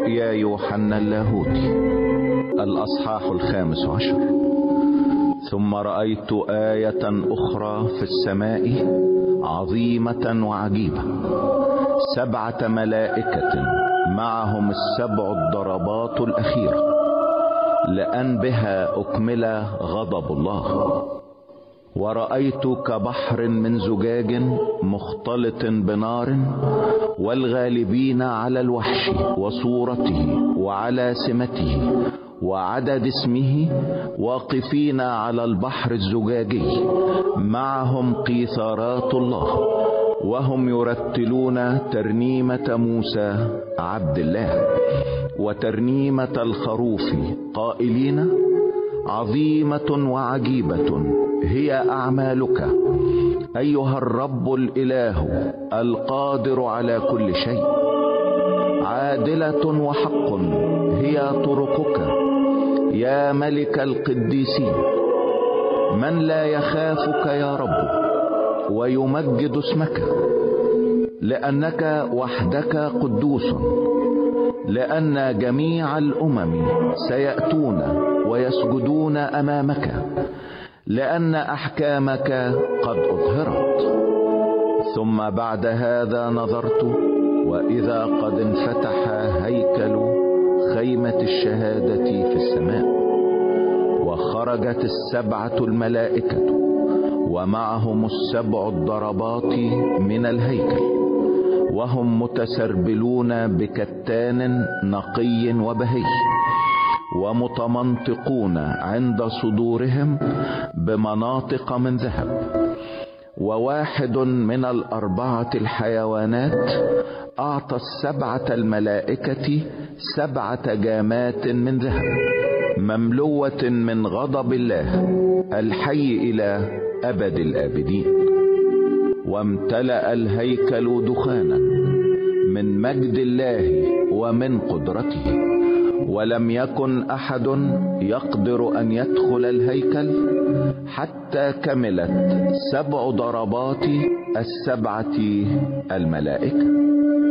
رؤيا يوحنا اللاهوتي الأصحاح 15. ثم رأيت آية أخرى في السماء عظيمة وعجيبة، 7 ملائكة معهم 7 الضربات الأخيرة، لأن بها أكمل غضب الله. ورأيت كبحر من زجاج مختلط بنار، والغالبين على الوحش وصورته وعلى سمته وعدد اسمه واقفين على البحر الزجاجي، معهم قيثارات الله، وهم يرتلون ترنيمة موسى عبد الله وترنيمة الخروف قائلين: عظيمة وعجيبة هي أعمالك أيها الرب الإله القادر على كل شيء. عادلة وحق هي طرقك يا ملك القديسين. من لا يخافك يا رب ويمجد اسمك، لأنك وحدك قدوس. لأن جميع الأمم سيأتون ويسجدون أمامك، لأن أحكامك قد أظهرت. ثم بعد هذا نظرت، وإذا قد انفتح هيكل خيمة الشهادة في السماء، وخرجت 7 الملائكة ومعهم 7 الضربات من الهيكل، وهم متسربلون بكتان نقي وبهي، ومتمنطقون عند صدورهم بمناطق من ذهب. وواحد من 4 الحيوانات أعطى 7 الملائكة 7 جامات من ذهب مملوة من غضب الله الحي إلى أبد الآبدين. وامتلأ الهيكل دخانا من مجد الله ومن قدرته، ولم يكن أحد يقدر أن يدخل الهيكل حتى كملت 7 ضربات 7 الملائكة.